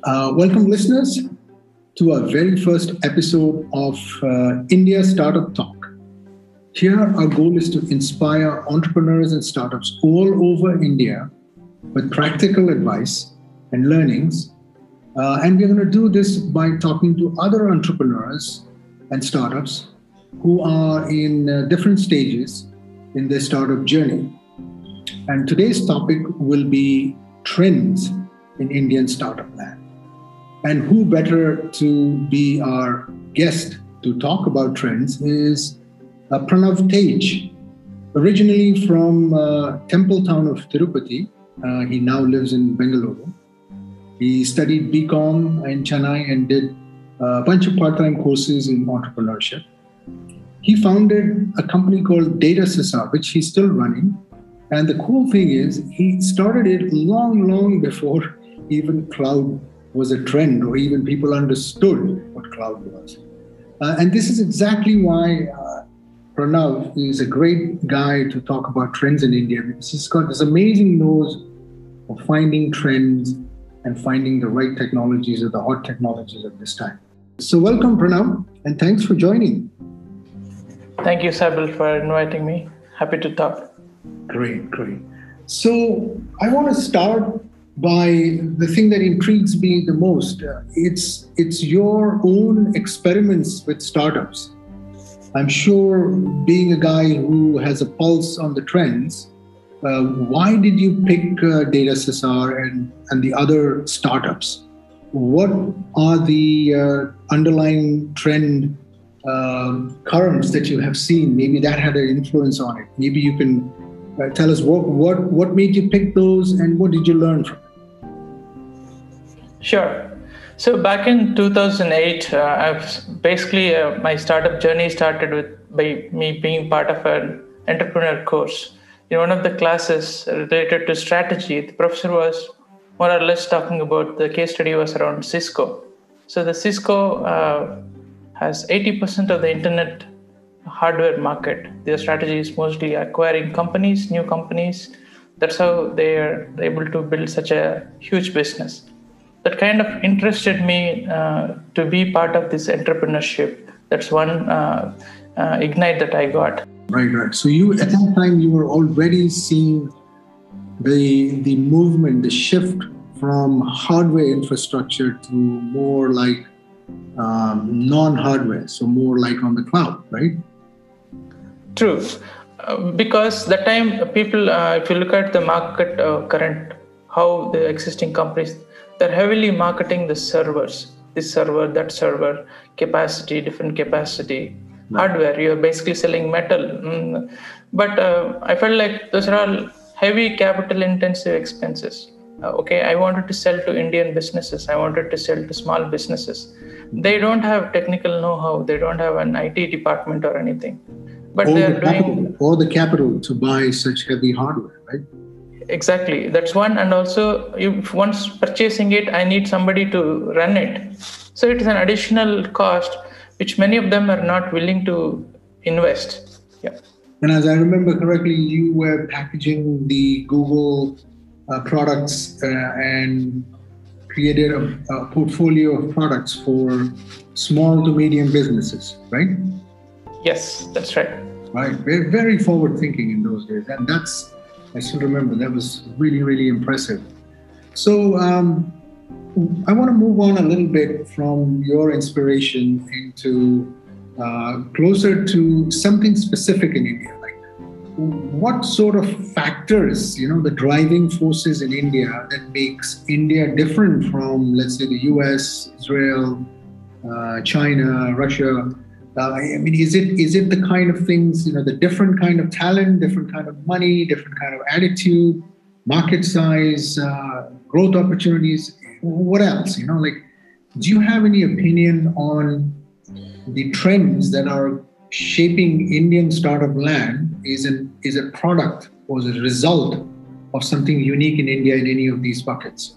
Welcome, listeners, to our very first episode of India Startup Talk. Here, our goal is to inspire entrepreneurs and startups all over India with practical advice and learnings. And we're going to do this by talking to other entrepreneurs and startups who are in different stages in their startup journey. And today's topic will be trends in Indian startup land. And who better to be our guest to talk about trends is Pranav Tej, originally from temple town of Tirupati. He now lives in Bengaluru. He studied BCom in Chennai and did a bunch of part-time courses in entrepreneurship. He founded a company called DataSysar, which he's still running. And the cool thing is, he started it long before even cloud was a trend or even people understood what cloud was. And this is exactly why Pranav is a great guy to talk about trends in India, because he's got this amazing nose of finding trends and finding the right technologies or the hot technologies at this time. So welcome, Pranav, and thanks for joining. Thank you, Sabil, for inviting me. Happy to talk. Great. So I want to start by the thing that intrigues me the most. It's your own experiments with startups. I'm sure, being a guy who has a pulse on the trends, why did you pick DataSysar and the other startups? What are the underlying trend currents that you have seen? Maybe that had an influence on it. Maybe you can tell us what made you pick those and what did you learn from it? Sure. So back in 2008, my startup journey started by me being part of an entrepreneur course. In one of the classes related to strategy, the professor was more or less talking about, the case study was around Cisco. So the Cisco has 80% of the internet hardware market. Their strategy is mostly acquiring companies, new companies. That's how they are able to build such a huge business. That kind of interested me to be part of this entrepreneurship. That's one ignite that I got. Right. So you, at that time, you were already seeing the movement, the shift from hardware infrastructure to more like non-hardware, so more like on the cloud, right? True. Because that time people, if you look at the market current, how the existing companies, they're heavily marketing the servers, this server, that server, capacity, different capacity, hardware. You're basically selling metal. But I felt like those are all heavy capital intensive expenses. I wanted to sell to Indian businesses. I wanted to sell to small businesses. They don't have technical know-how. They don't have an IT department or anything. But all the capital to buy such heavy hardware, right? Exactly. That's one. And also, if once purchasing it, I need somebody to run it. So it is an additional cost, which many of them are not willing to invest. Yeah. And as I remember correctly, you were packaging the Google products and created a portfolio of products for small to medium businesses, right? Yes, that's right. Right. Very, very forward thinking in those days. And I still remember, that was really impressive. So I want to move on a little bit from your inspiration into closer to something specific in India. Like, what sort of factors, the driving forces in India that makes India different from, let's say, the US, Israel, China, Russia? Is it the kind of things, the different kind of talent, different kind of money, different kind of attitude, market size, growth opportunities? What else? Do you have any opinion on the trends that are shaping Indian startup land? Is a product or is a result of something unique in India in any of these buckets?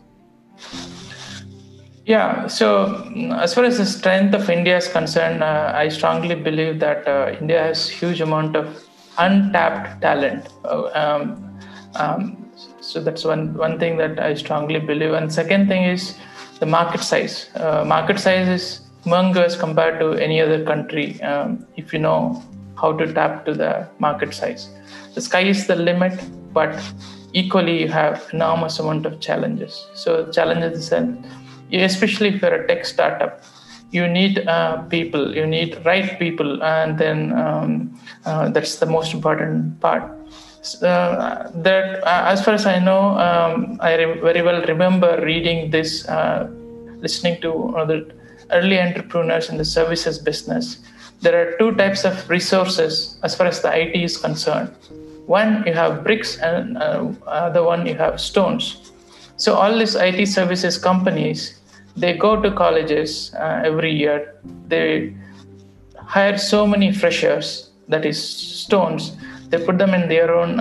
Yeah, so as far as the strength of India is concerned, I strongly believe that India has huge amount of untapped talent. So that's one thing that I strongly believe. And second thing is the market size. Market size is humongous compared to any other country. If you know how to tap to the market size, the sky is the limit, but equally you have enormous amount of challenges. So challenges, especially if you're a tech startup, you need people, you need right people, and then that's the most important part. That as far as I know, very well remember reading this, listening to the early entrepreneurs in the services business. There are two types of resources as far as the IT is concerned. One, you have bricks, and the one you have stones. So all these IT services companies, they go to colleges every year. They hire so many freshers, that is stones. They put them in their own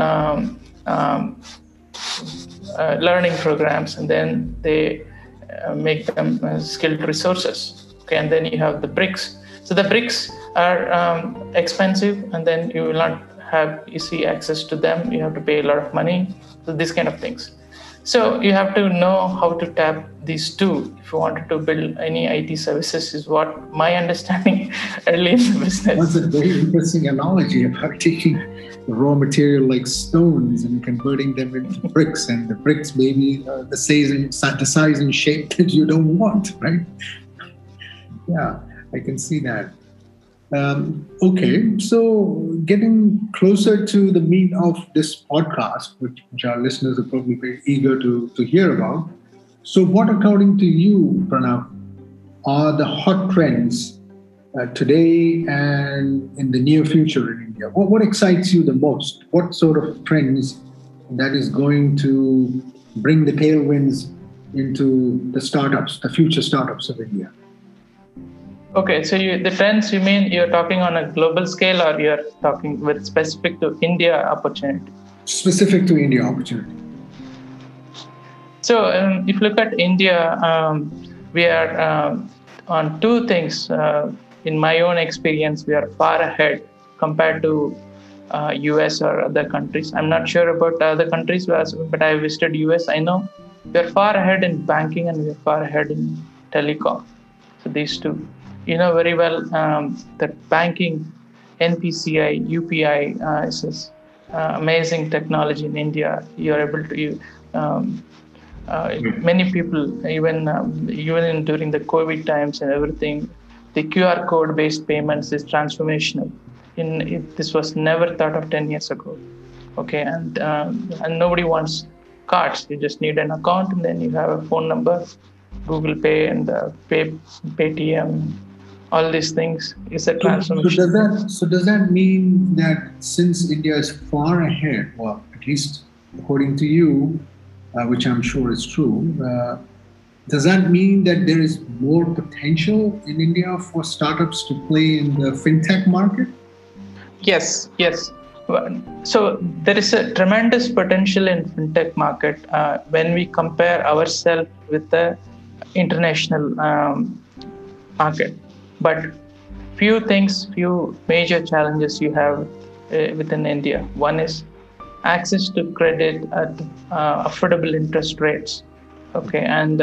learning programs, and then they make them skilled resources. Okay, and then you have the bricks. So the bricks are expensive, and then you will not have easy access to them. You have to pay a lot of money. So these kind of things. So you have to know how to tap these two if you wanted to build any IT services, is what my understanding early in the business. That's a very interesting analogy about taking raw material like stones and converting them into bricks, and the bricks maybe the size and shape that you don't want, right? Yeah, I can see that. Okay, so getting closer to the meat of this podcast, which our listeners are probably very eager to hear about. So what, according to you, Pranav, are the hot trends today and in the near future in India? What excites you the most? What sort of trends that is going to bring the tailwinds into the startups, the future startups of India? Okay, so the trends, you mean you're talking on a global scale, or you're talking with specific to India opportunity? Specific to India opportunity. So if you look at India, we are on two things. In my own experience, we are far ahead compared to US or other countries. I'm not sure about other countries, but I visited US. I know we are far ahead in banking, and we are far ahead in telecom. So these two. You know very well that banking, NPCI, UPI is this amazing technology in India. You're able to, many people, even during the COVID times and everything, the QR code based payments is transformational. This was never thought of 10 years ago. Okay, and nobody wants cards. You just need an account, and then you have a phone number, Google Pay and Paytm. All these things is a transformation. So does that mean that since India is far ahead, well, at least according to you, which I'm sure is true, does that mean that there is more potential in India for startups to play in the fintech market? Yes. So there is a tremendous potential in fintech market when we compare ourselves with the international market. But few major challenges you have within India. One is access to credit at affordable interest rates. Okay, and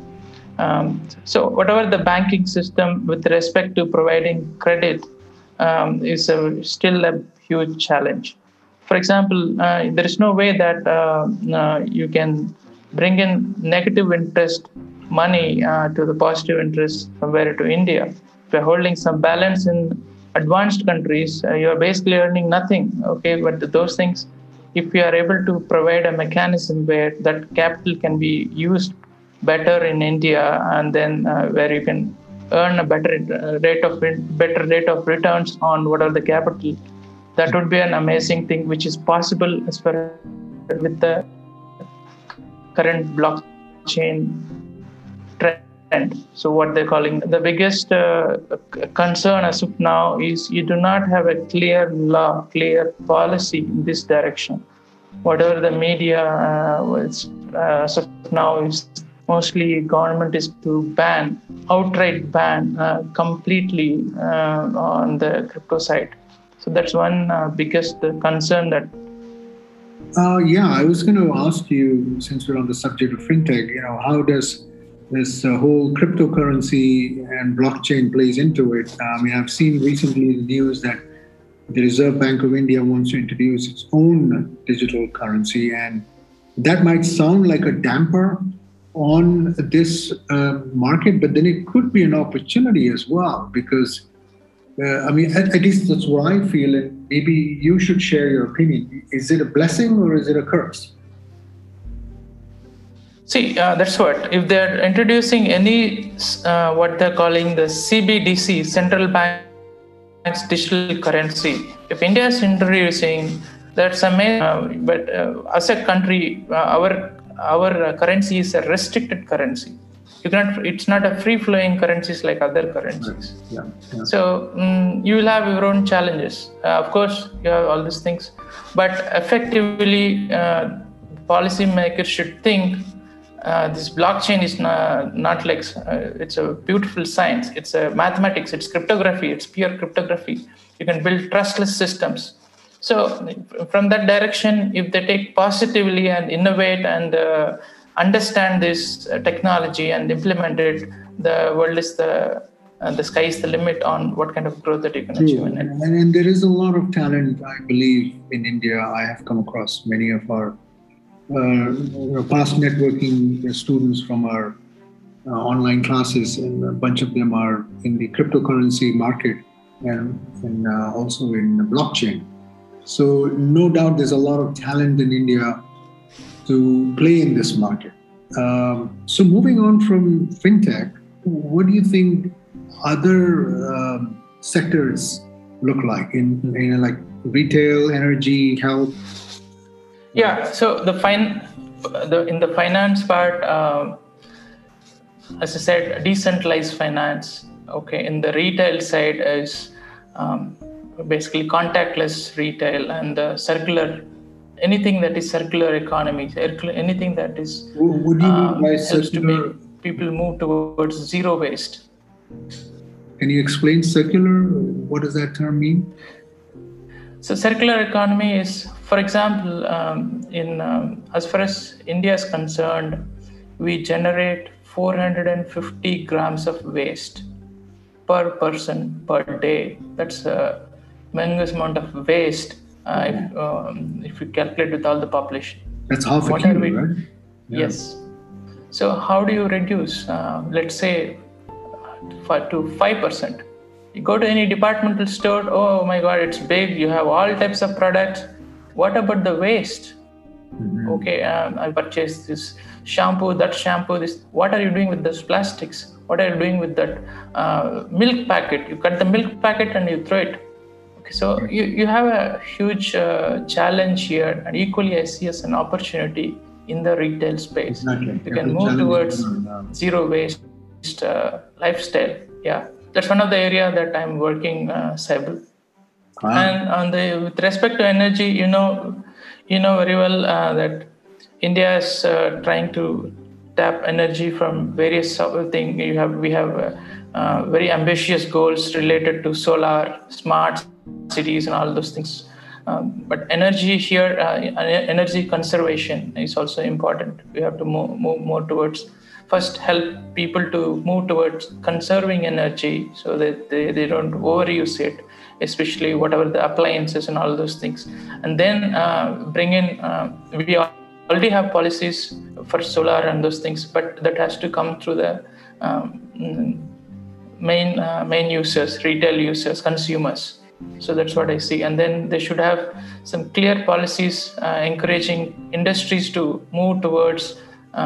so whatever the banking system with respect to providing credit is still a huge challenge. For example, there is no way that you can bring in negative interest money to the positive interest somewhere to India. If you're holding some balance in advanced countries, you're basically earning nothing. Okay, but those things, if you are able to provide a mechanism where that capital can be used better in India, and then where you can earn a better rate of returns on whatever the capital, that would be an amazing thing, which is possible as far as with the current blockchain trend. So what they're calling the biggest concern as of now is you do not have a clear law, clear policy in this direction. Whatever the media as of now is mostly government is to outright ban completely on the crypto side. So that's one biggest concern that. Yeah, I was going to ask you, since we're on the subject of fintech, how does this whole cryptocurrency and blockchain plays into it. I mean, I've seen recently the news that the Reserve Bank of India wants to introduce its own digital currency, and that might sound like a damper on this market, but then it could be an opportunity as well, because I mean, at least that's what I feel, and maybe you should share your opinion. Is it a blessing or is it a curse? See, that's what. If they're introducing any, what they're calling the CBDC, Central Bank's digital currency, if India is introducing, that's amazing. But as a country, our currency is a restricted currency. You cannot. It's not a free-flowing currencies like other currencies. Yeah. So you will have your own challenges. Of course, you have all these things, but effectively, policymakers should think this blockchain is not like it's a beautiful science. It's a mathematics. It's cryptography. It's pure cryptography. You can build trustless systems. So from that direction, if they take positively and innovate and understand this technology and implement it, the world is the sky is the limit on what kind of growth that you can achieve in it. And there is a lot of talent, I believe, in India. I have come across many of our past networking students from our online classes, and a bunch of them are in the cryptocurrency market and also in blockchain. So no doubt there's a lot of talent in India to play in this market. So moving on from fintech, what do you think other sectors look like in like retail, energy, health? Yeah, so in the finance part, as I said, decentralized finance. Okay, in the retail side is basically contactless retail and circular. Anything that is circular economy, anything that is what do you mean by helps circular? to make people move towards zero waste. Can you explain circular? What does that term mean? So circular economy is, for example, as far as India is concerned, we generate 450 grams of waste per person per day. That's a humongous amount of waste. If you calculate with all the population, That's half a kilo, right? Yeah. Yes. So how do you reduce? Let's say to 5%. You go to any departmental store. Oh my God, it's big. You have all types of products. What about the waste? Mm-hmm. Okay, I purchased this shampoo, that shampoo. This. What are you doing with those plastics? What are you doing with that milk packet? You cut the milk packet and you throw it. Okay, so you have a huge challenge here, and equally I see as an opportunity in the retail space. Exactly. You can move towards zero waste lifestyle. Yeah, that's one of the area that I'm working, Saibal. And with respect to energy, you know very well that India is trying to tap energy from various things. We have very ambitious goals related to solar, smart cities, and all those things. But energy here, energy conservation is also important. We have to move more towards. First, help people to move towards conserving energy so that they don't overuse it, especially whatever the appliances and all those things. And then bring in, we already have policies for solar and those things, but that has to come through the main users, retail users, consumers. So that's what I see. And then they should have some clear policies encouraging industries to move towards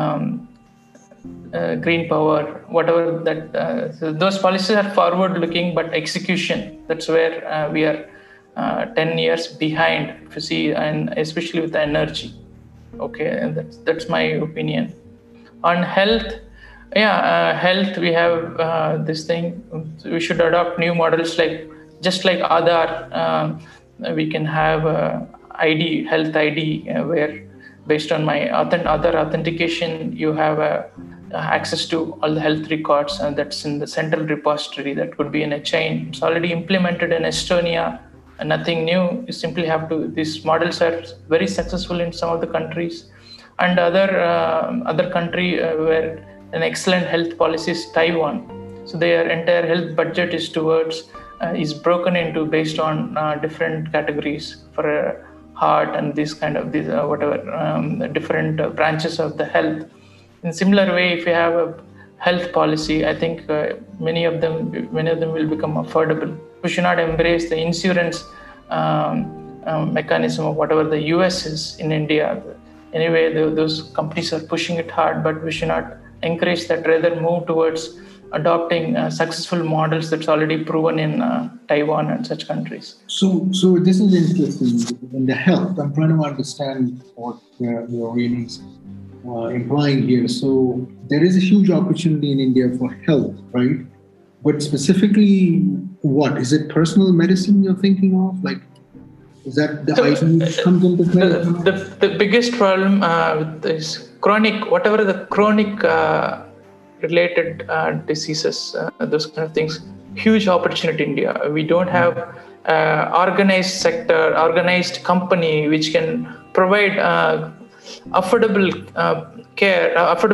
green power, whatever that. So those policies are forward-looking, but execution, that's where we are 10 years behind, if you see, and especially with the energy. Okay, and that's my opinion. On health, health, we have this thing. We should adopt new models just like Aadhaar. We can have ID, health ID, where based on my other authentication, you have access to all the health records, and that's in the central repository. That could be in a chain. It's already implemented in Estonia, and nothing new. You simply have to. These models are very successful in some of the countries, and other country where an excellent health policy is Taiwan. So their entire health budget is broken into based on different categories for heart and these different branches of the health. In similar way, if you have a health policy, I think many of them will become affordable. We should not embrace the insurance mechanism of whatever the US is in India. Anyway, those companies are pushing it hard, but we should not encourage that. Rather, move towards adopting successful models that's already proven in Taiwan and such countries. So this is interesting in the health. I'm trying to understand what you're really implying here. So there is a huge opportunity in India for health, right? But specifically, what is it? Personal medicine you're thinking of? Like, is that the idea that comes into play? The biggest problem with this chronic, whatever the chronic related diseases, those kind of things, huge opportunity in India. We don't have organized sector, organized company which can provide affordable care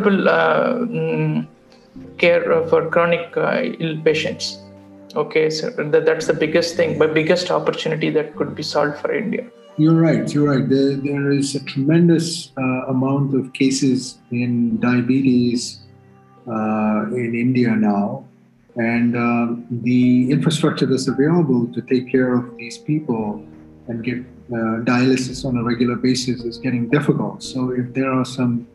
for chronic ill patients. Okay, so that's the biggest thing, but biggest opportunity that could be solved for India. You're right. There is a tremendous amount of cases in diabetes in India now, and the infrastructure that's available to take care of these people and get dialysis on a regular basis is getting difficult. So if there are some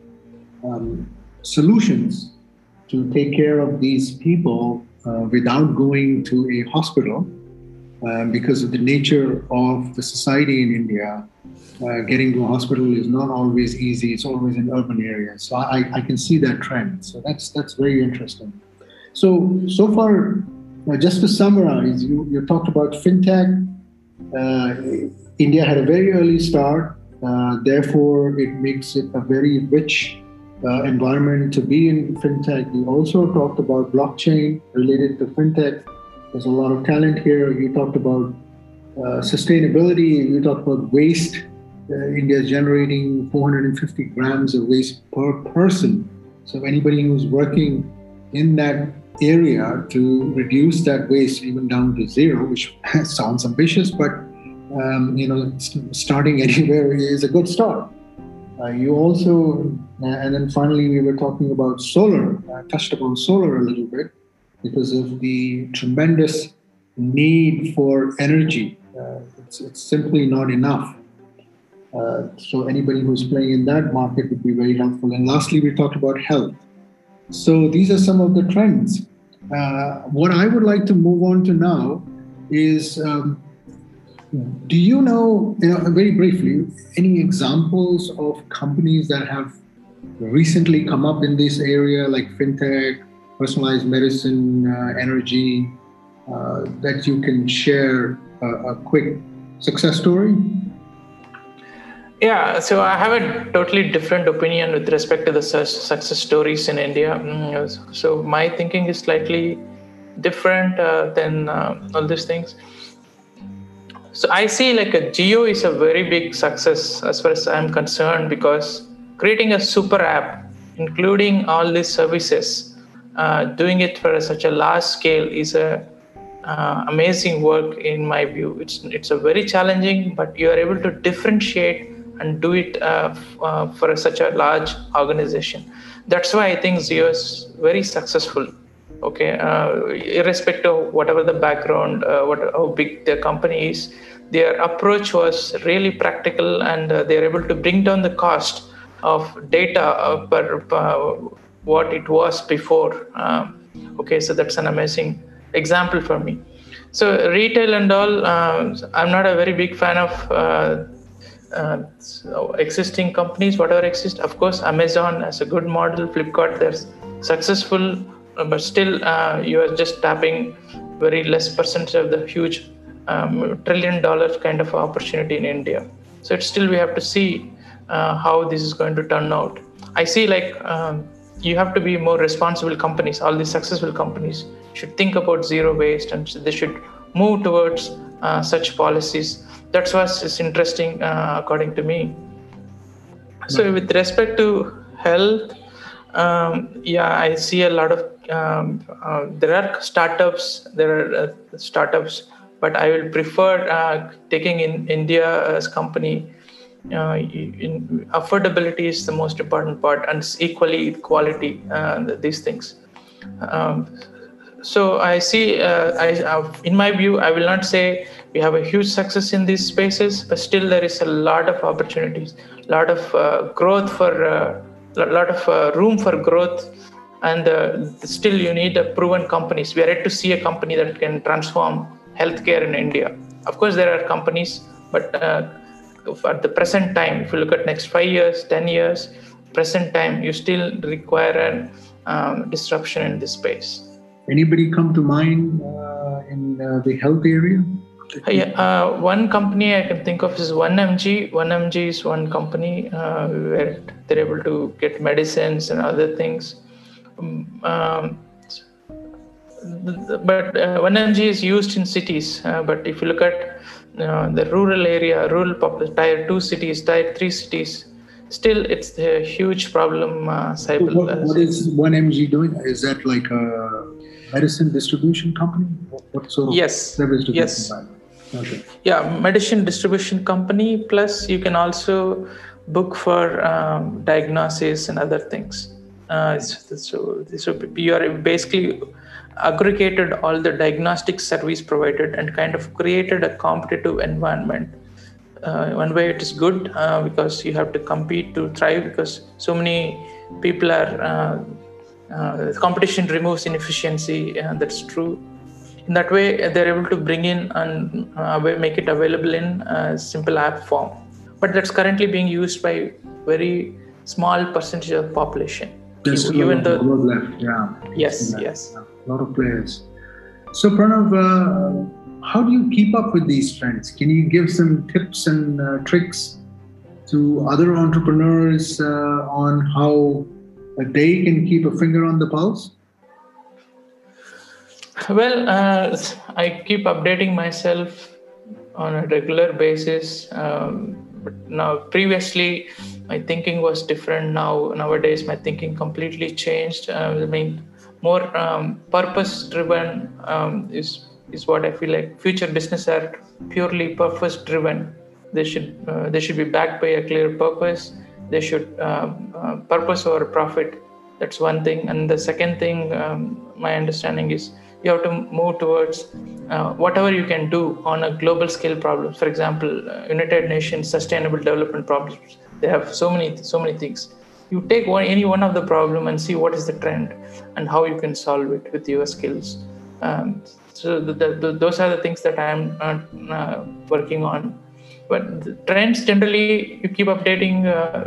solutions to take care of these people without going to a hospital, because of the nature of the society in India, getting to a hospital is not always easy. It's always in urban areas. So I can see that trend. So that's very interesting. So far, just to summarize, you talked about fintech. India had a very early start. Therefore, it makes it a very rich environment to be in fintech. You also talked about blockchain related to fintech. There's a lot of talent here. You talked about sustainability. You talked about waste. India is generating 450 grams of waste per person. So anybody who's working in that area to reduce that waste even down to zero, which sounds ambitious, but starting anywhere is a good start. You also, and then finally we were talking about solar. I touched upon solar a little bit because of the tremendous need for energy. It's simply not enough. So anybody who's playing in that market would be very helpful. And lastly, we talked about health. So these are some of the trends. What I would like to move on to now is, do you know, very briefly, any examples of companies that have recently come up in this area, like fintech, personalized medicine, energy, that you can share a quick success story? Yeah, so I have a totally different opinion with respect to the success stories in India. So my thinking is slightly different than all these things. So I see like a Jio is a very big success as far as I'm concerned, because creating a super app, including all these services, doing it for such a large scale is a amazing work in my view. It's a very challenging, but you are able to differentiate and do it for such a large organization. That's why I think Jio is very successful. Okay, irrespective of whatever the background, how big their company is, their approach was really practical, and they're able to bring down the cost of data per what it was before. Okay, so that's an amazing example for me. So retail and all, I'm not a very big fan of existing companies, whatever exist. Of course, Amazon has a good model, Flipkart, they're successful, but still you are just tapping very less percentage of the huge $1 trillion kind of opportunity in India. So it's still, we have to see how this is going to turn out. I see like you have to be more responsible companies. All these successful companies should think about zero waste, and they should move towards such policies. That's what's interesting according to me. So with respect to health, Yeah, I see a lot of there are startups. There are startups, but I will prefer taking in India as company. Affordability is the most important part, and equally quality. These things. Um, so I see. In my view, I will not say we have a huge success in these spaces, but still there is a lot of opportunities, a lot of growth for, lot of room for growth, and still you need a proven companies. We are yet to see a company that can transform healthcare in India. Of course, there are companies, but at the present time, if you look at next 5 years, 10 years, present time, you still require an disruption in this space. Anybody come to mind in the health area? One company I can think of is 1mg. 1mg is one company where they're able to get medicines and other things. But 1mg is used in cities. But if you look at the rural area, tier 2 cities, tier 3 cities, still it's a huge problem. What is 1mg doing? Is that like a medicine distribution company? What sort of service do they provide? Okay. Yeah, medicine distribution company. Plus, you can also book for diagnosis and other things. So you are basically aggregated all the diagnostic service provided and kind of created a competitive environment. One way it is good because you have to compete to thrive, because so many people are competition removes inefficiency. That's true. In that way, they're able to bring in and make it available in a simple app form. But that's currently being used by very small percentage of population. There's even though left, yeah. Yes. A lot of players. So Pranav, how do you keep up with these trends? Can you give some tips and tricks to other entrepreneurs on how they can keep a finger on the pulse? Well, I keep updating myself on a regular basis. But now, previously, my thinking was different. Nowadays, my thinking completely changed. More purpose-driven is what I feel like. Future business are purely purpose-driven. They should be backed by a clear purpose. They should purpose over profit. That's one thing. And the second thing, my understanding is, you have to move towards whatever you can do on a global scale problems. For example, United Nations Sustainable Development Problems. They have so many things. You take any one of the problem and see what is the trend and how you can solve it with your skills. So those are the things that I'm working on. But the trends generally you keep updating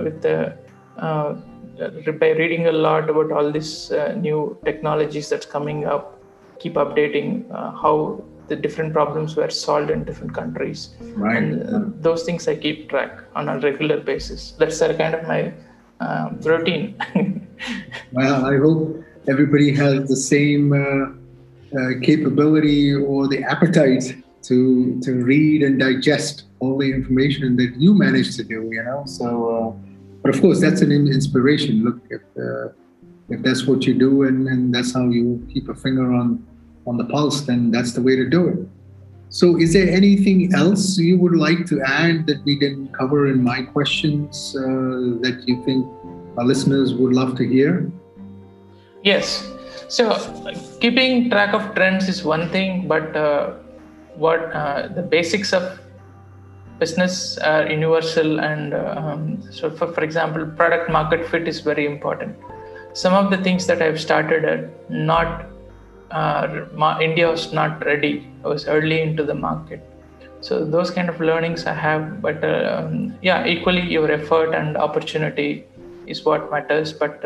by reading a lot about all these new technologies that's coming up. Keep updating how the different problems were solved in different countries. Right. And those things I keep track on a regular basis. That's kind of my routine. Well, I hope everybody has the same capability or the appetite to read and digest all the information that you manage to do, So, but of course, that's an inspiration. Look, if that's what you do and that's how you keep a finger on the pulse, then that's the way to do it. So is there anything else you would like to add that we didn't cover in my questions that you think our listeners would love to hear? Yes. So keeping track of trends is one thing, but the basics of business are universal. And so for example, product market fit is very important. Some of the things that I've started at India was not ready. I was early into the market. So those kind of learnings I have, but equally your effort and opportunity is what matters. But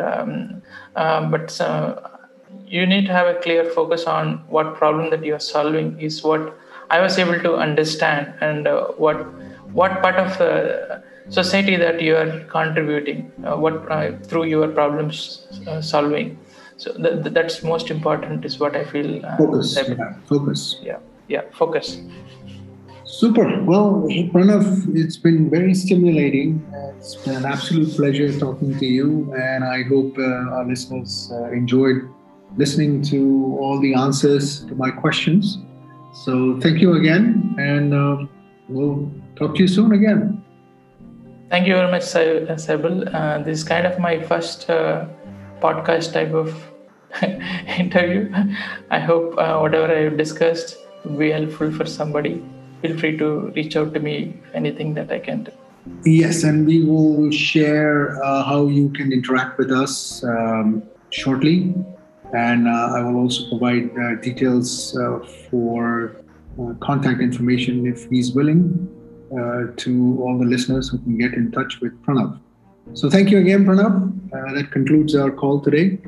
you need to have a clear focus on what problem that you are solving is what I was able to understand, and what part of the society that you are contributing, through your problems solving. So that's most important is what I feel. Focus. Focus. Super. Well, Pranav, it's been very stimulating. It's been an absolute pleasure talking to you, and I hope our listeners enjoyed listening to all the answers to my questions. So, thank you again, and we'll talk to you soon again. Thank you very much, Saibal. This is kind of my first podcast type of interview. I hope whatever I have discussed will be helpful for somebody. Feel free to reach out to me if anything that I can do. Yes, and we will share how you can interact with us shortly. And I will also provide details for contact information if he's willing to all the listeners who can get in touch with Pranav. So thank you again, Pranav. That concludes our call today.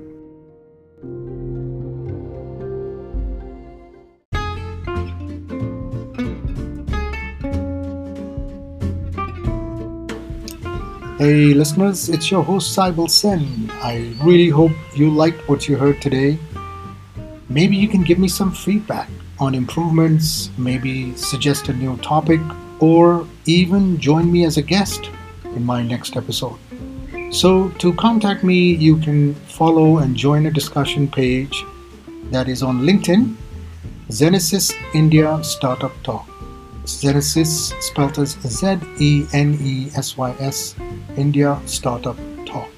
Hey listeners, it's your host Saibal Sen. I really hope you liked what you heard today. Maybe you can give me some feedback on improvements, maybe suggest a new topic, or even join me as a guest in my next episode. So to contact me, you can follow and join a discussion page that is on LinkedIn, Zenesys India Startup Talk. Zenesys spelled as Zenesys, India Startup Talk.